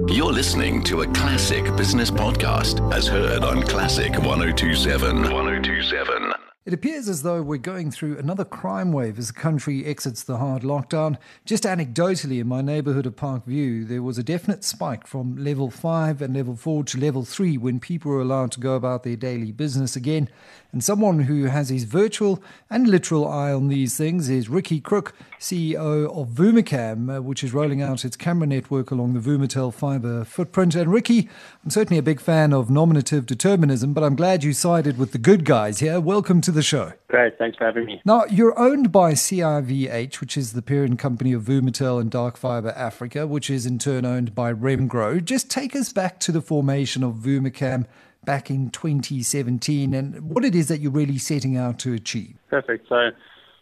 You're listening to a classic business podcast as heard on Classic 102.7. 102.7. It appears as though we're going through another crime wave as the country exits the hard lockdown. Just anecdotally, in my neighbourhood of Parkview, there was a definite spike from level 5 and level 4 to level 3 when people were allowed to go about their daily business again. And someone who has his virtual and literal eye on these things is Ricky Crook, CEO of Vumacam, which is rolling out its camera network along the Vumatel fibre footprint. And Ricky, I'm certainly a big fan of nominative determinism, but I'm glad you sided with the good guys here. Welcome to the show. Great, thanks for having me. Now, you're owned by CIVH, which is the parent company of Vumatel and Dark Fibre Africa, which is in turn owned by Remgro. Just take us back to the formation of Vumacam back in 2017 and what it is that you're really setting out to achieve. Perfect. So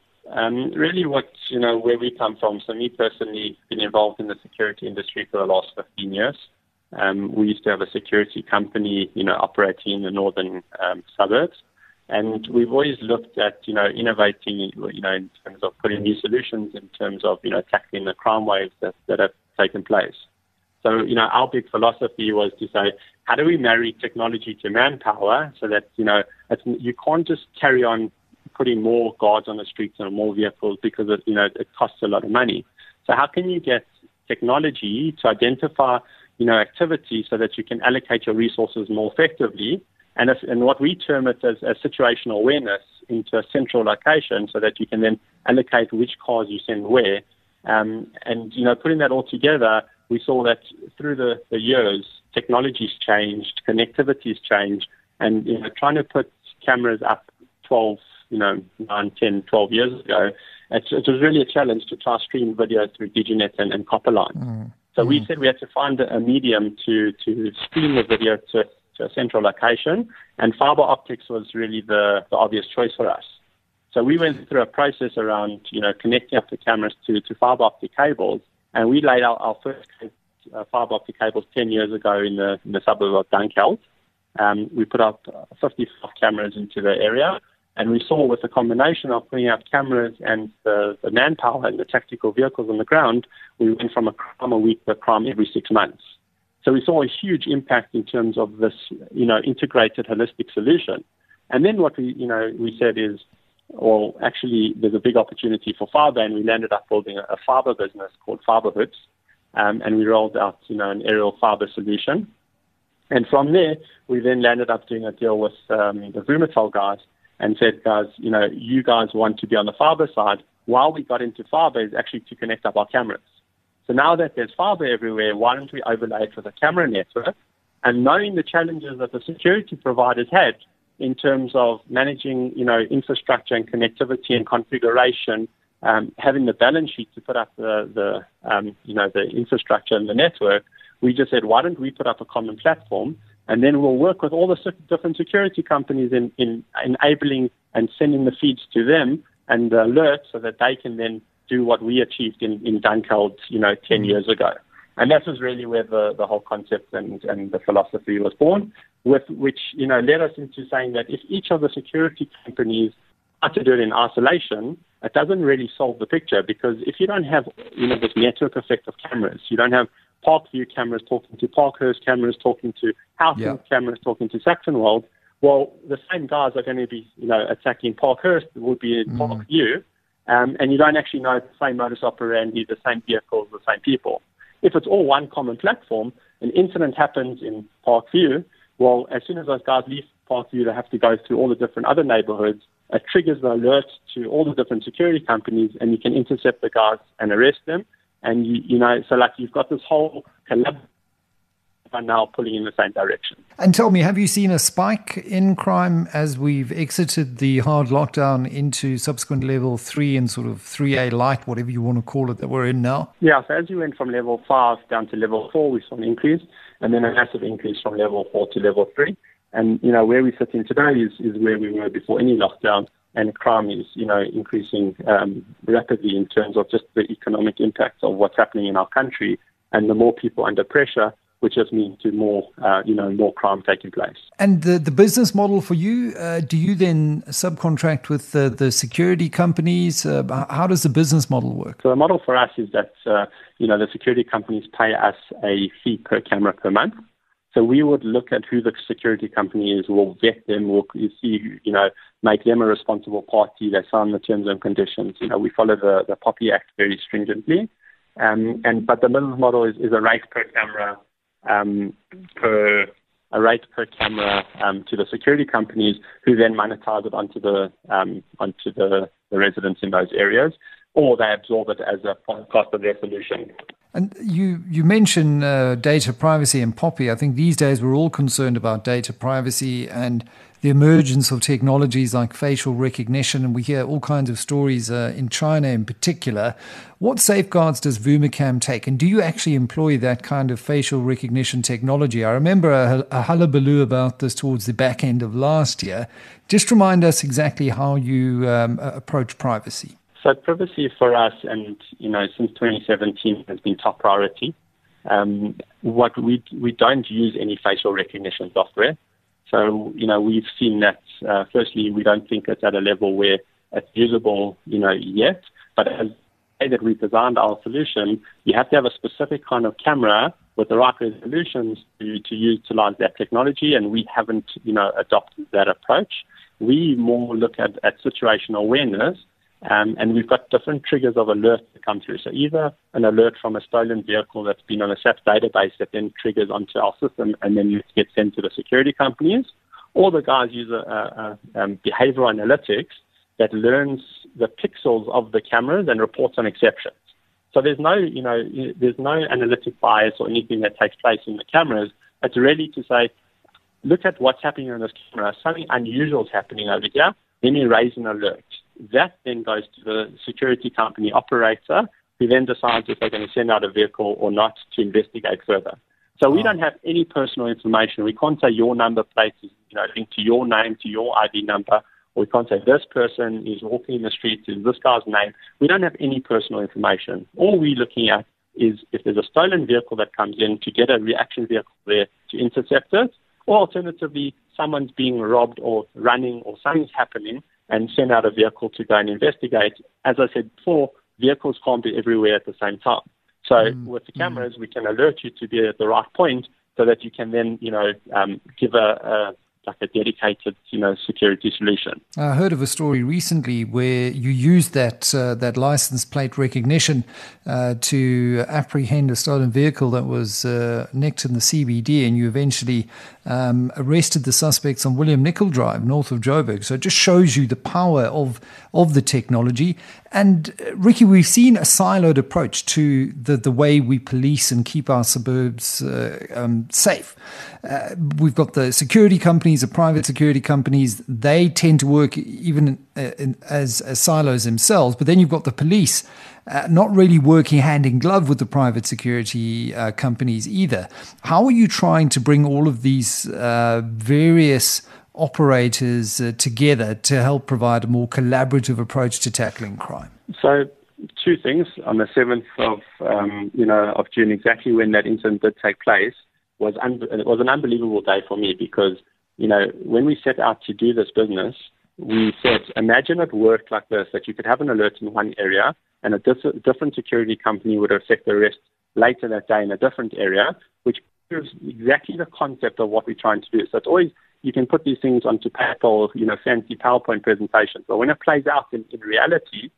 really where we come from, so me personally been involved in the security industry for the last 15 years. We used to have a security company, operating in the northern suburbs. And we've always looked at, innovating, in terms of putting new solutions, in terms of, tackling the crime waves that have taken place. So, our big philosophy was to say, how do we marry technology to manpower so that, you can't just carry on putting more guards on the streets and more vehicles because, it costs a lot of money. So how can you get technology to identify, activity so that you can allocate your resources more effectively? And what we term it as situational awareness into a central location so that you can then allocate which cars you send where. Putting that all together, we saw that through the years, technology's changed, connectivity's changed, and trying to put cameras up 9, 10, 12 years ago, it was really a challenge to try to stream video through Diginet and copper lines. So we said we had to find a medium to stream the video to a central location, and fiber optics was really the obvious choice for us. So we went through a process around, connecting up the cameras to fiber optic cables, and we laid out our first fiber optic cables 10 years ago in the suburb of Dunkeld. We put up 55 cameras into the area, and we saw with the combination of putting out cameras and the manpower and the tactical vehicles on the ground, we went from a crime a week to a crime every 6 months. So we saw a huge impact in terms of this, integrated holistic solution. And then what we said is, well, actually, there's a big opportunity for fiber, and we landed up building a fiber business called Fiberhoods, and we rolled out, an aerial fiber solution. And from there, we then landed up doing a deal with the Vumatel guys and said, guys, you guys want to be on the fiber side. While we got into fiber is actually to connect up our cameras. So now that there's fiber everywhere, why don't we overlay it with a camera network? And knowing the challenges that the security providers had in terms of managing, infrastructure and connectivity and configuration, having the balance sheet to put up the infrastructure and the network, we just said, why don't we put up a common platform, and then we'll work with all the different security companies in enabling and sending the feeds to them and the alerts so that they can then do what we achieved in Dunkeld, 10 years ago. And that was really where the whole concept and the philosophy was born, with which, led us into saying that if each of the security companies are to do it in isolation, it doesn't really solve the picture, because if you don't have, this network effect of cameras, you don't have Parkview cameras talking to Parkhurst cameras, talking to Houghton cameras, talking to Saxonwold, well, the same guys are going to be, attacking Parkhurst, would be in Parkview, and you don't actually know the same modus operandi, the same vehicles, the same people. If it's all one common platform, an incident happens in Parkview, well, as soon as those guys leave Parkview, they have to go through all the different other neighborhoods. It triggers the alert to all the different security companies, and you can intercept the guys and arrest them. And, so you've got this whole collaboration now pulling in the same direction. And tell me, have you seen a spike in crime as we've exited the hard lockdown into subsequent level 3 and sort of 3A light, whatever you want to call it, that we're in now? Yeah, so as you went from level 5 down to level 4, we saw an increase, and then a massive increase from level 4 to level 3. And, where we sit in today is where we were before any lockdown, and crime is, increasing rapidly in terms of just the economic impact of what's happening in our country. And the more people under pressure, which just means to more crime taking place. And the business model for you, do you then subcontract with the security companies? How does the business model work? So the model for us is that, the security companies pay us a fee per camera per month. So we would look at who the security company is, we'll vet them, we'll see, make them a responsible party, they sign the terms and conditions. We follow the POPI Act very stringently. But the business model is a rate per camera, to the security companies, who then monetize it onto the residents in those areas, or they absorb it as a cost of their solution. And you mentioned data privacy and POPI. I think these days we're all concerned about data privacy and the emergence of technologies like facial recognition, and we hear all kinds of stories in China in particular. What safeguards does Vumicam take, and do you actually employ that kind of facial recognition technology? I remember a hullabaloo about this towards the back end of last year. Just remind us exactly how you approach privacy. So privacy for us, and since 2017 has been top priority. What we don't use any facial recognition software. So we've seen that. Firstly, we don't think it's at a level where it's usable, yet. But as the way that we designed our solution, you have to have a specific kind of camera with the right resolutions to utilize that technology, and we haven't, adopted that approach. We more look at situational awareness. And we've got different triggers of alert that come through. So either an alert from a stolen vehicle that's been on a SAP database that then triggers onto our system and then gets sent to the security companies, or the guys use a behavioral analytics that learns the pixels of the cameras and reports on exceptions. So there's no analytic bias or anything that takes place in the cameras. It's really to say, look at what's happening on this camera. Something unusual is happening over here. Then you raise an alert. That then goes to the security company operator, who then decides if they're going to send out a vehicle or not to investigate further. So we don't have any personal information. We can't say your number plate is linked to your name, to your ID number, or we can't say this person is walking in the streets, is this guy's name. We don't have any personal information. All we're looking at is if there's a stolen vehicle that comes in, to get a reaction vehicle there to intercept it, or alternatively, someone's being robbed or running or something's happening, and send out a vehicle to go and investigate. As I said before, vehicles can't be everywhere at the same time. So with the cameras, we can alert you to be at the right point so that you can then, give a dedicated, security solution. I heard of a story recently where you used that license plate recognition to apprehend a stolen vehicle that was nicked in the CBD, and you eventually arrested the suspects on William Nicol Drive, north of Joburg. So it just shows you the power of the technology. And Ricky, we've seen a siloed approach to the way we police and keep our suburbs safe. We've got the security companies, the private security companies. They tend to work even as silos themselves. But then you've got the police not really working hand in glove with the private security companies either. How are you trying to bring all of these various operators together to help provide a more collaborative approach to tackling crime? So, two things. On the 7th of June, exactly when that incident did take place, it was an unbelievable day for me because, when we set out to do this business, we said, imagine it worked like this, that you could have an alert in one area and a different security company would affect the rest later that day in a different area, which proves exactly the concept of what we're trying to do. So it's always, you can put these things onto paper or, fancy PowerPoint presentations, but when it plays out in reality,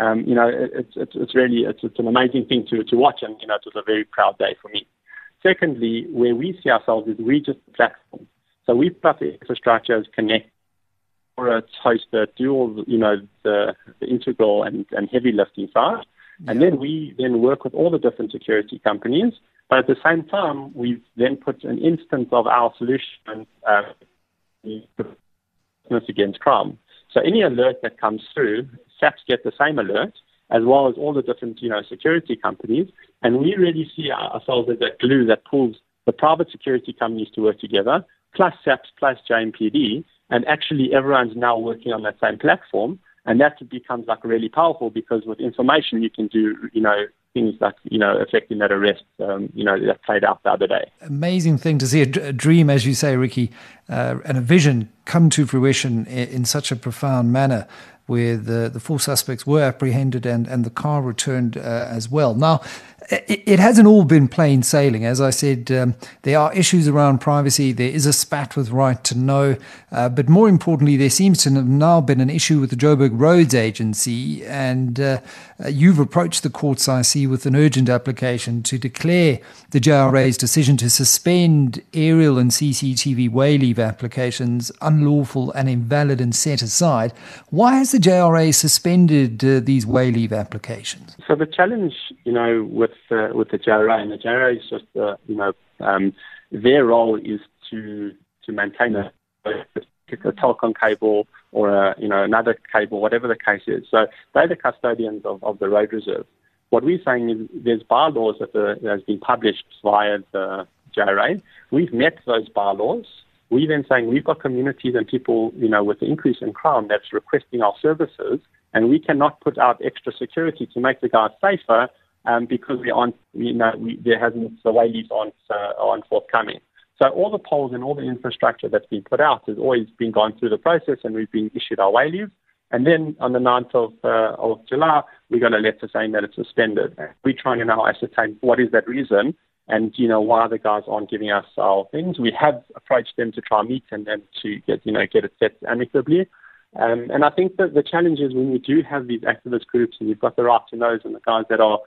it's an amazing thing to watch, and, it was a very proud day for me. Secondly, where we see ourselves is we just platform. So we've got the infrastructure as Connect, or it's hosted, do all the integral and heavy lifting side. Yeah. And then we work with all the different security companies. But at the same time, we've then put an instance of our solution against crime. So any alert that comes through, SAPs get the same alert, as well as all the different security companies. And we really see ourselves as that glue that pulls the private security companies to work together, plus SAPs, plus JMPD. And actually, everyone's now working on that same platform, and that becomes really powerful because with information you can do, things that, affecting that arrest, that played out the other day. Amazing thing to see a dream, as you say, Ricky, and a vision come to fruition in such a profound manner, where the 4 suspects were apprehended and the car returned as well. Now, it hasn't all been plain sailing. As I said, there are issues around privacy. There is a spat with Right to Know. But more importantly, there seems to have now been an issue with the Joburg Roads Agency. And you've approached the courts, I see, with an urgent application to declare the JRA's decision to suspend aerial and CCTV way leave applications unlawful and invalid and set aside. Why has the JRA suspended these way leave applications? So the challenge, with the JRA, and the JRA is just, their role is to maintain a telecom cable or another cable, whatever the case is. So they're the custodians of the road reserve. What we're saying is there's bylaws that has been published via the JRA. We've met those bylaws. We're then saying we've got communities and people, with the increase in crime that's requesting our services, and we cannot put out extra security to make the guys safer because we aren't, there hasn't, the way leaves aren't forthcoming. So all the poles and all the infrastructure that's been put out has always been gone through the process, and we've been issued our way leaves. And then on the 9th of July, we got a letter saying that it's suspended. We're trying to now ascertain what is that reason and, why the guys aren't giving us our things. We have approached them to try and meet and to get it set amicably. And I think that the challenge is when we do have these activist groups and you've got the Right to Knows and the guys that are,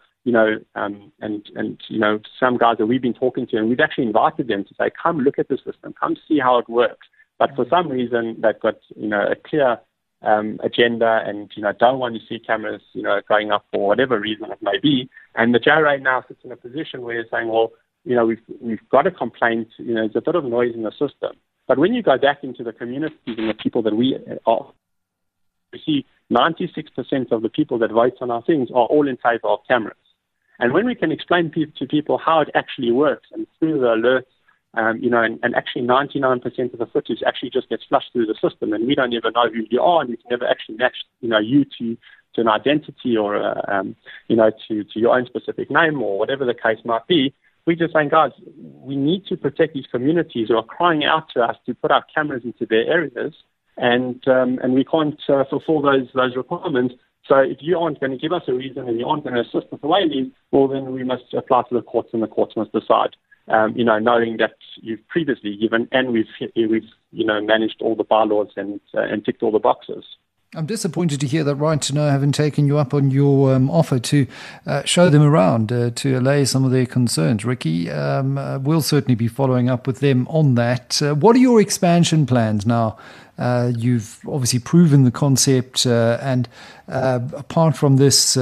some guys that we've been talking to, and we've actually invited them to say, come look at the system, come see how it works. But for some reason, they've got, a clear agenda and, don't want to see cameras, going up for whatever reason it may be. And the JRA now sits in a position where they're saying, well, we've got a complaint, there's a bit of noise in the system. But when you go back into the communities and the people that we see 96% of the people that vote on our things are all in favor of cameras. And when we can explain to people how it actually works and through the alerts, and actually 99% of the footage actually just gets flushed through the system, and we don't ever know who you are, and we can never actually match, you to an identity or, to your own specific name or whatever the case might be. We're just saying, guys, we need to protect these communities who are crying out to us to put our cameras into their areas, and we can't fulfill those requirements. So if you aren't going to give us a reason and you aren't going to assist with the way leave, well, then we must apply to the courts, and the courts must decide. Knowing that you've previously given and we've managed all the bylaws and ticked all the boxes. I'm disappointed to hear that Right to Know haven't taken you up on your offer to show them around, to allay some of their concerns. Ricky, we'll certainly be following up with them on that. What are your expansion plans now? You've obviously proven the concept, and apart from this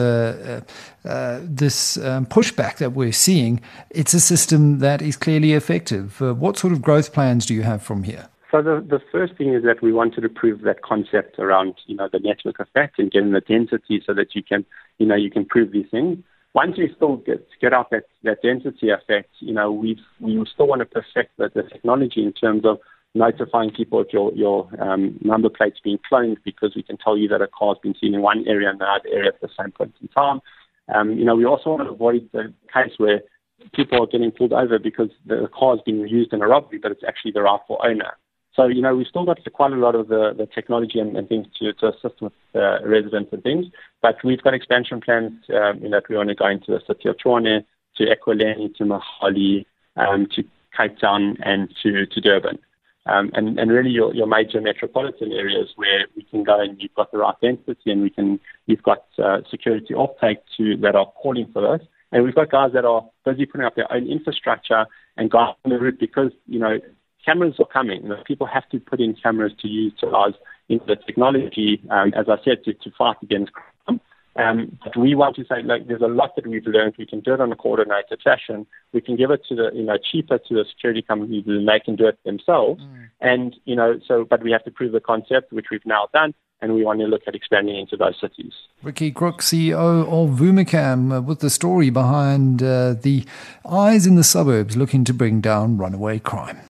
pushback that we're seeing, it's a system that is clearly effective. What sort of growth plans do you have from here? So the first thing is that we wanted to prove that concept around, the network effect and getting the density so that you can prove these things. Once we still get out that density effect, we still want to perfect the technology in terms of notifying people if your number plate's being cloned, because we can tell you that a car's been seen in one area and another area at the same point in time. We also want to avoid the case where people are getting pulled over because the car's been used in a robbery, but it's actually the rightful owner. So, we've still got quite a lot of the technology and things to assist with residents and things, but we've got expansion plans, that we want to go into the city of Tshwane, to Ekurhuleni, to Mohali, to Cape Town, and to Durban. And really your major metropolitan areas where we can go and you've got the right density and you've got security offtake that are calling for this. And we've got guys that are busy putting up their own infrastructure and going on the route because, cameras are coming. People have to put in cameras to utilize into the technology, as I said, to fight against crime. But we want to say, there's a lot that we've learned. We can do it on a coordinated fashion. We can give it to cheaper to the security companies, and they can do it themselves. And, but we have to prove the concept, which we've now done, and we want to look at expanding into those cities. Ricky Crook, CEO of Vumicam, with the story behind the eyes in the suburbs looking to bring down runaway crime.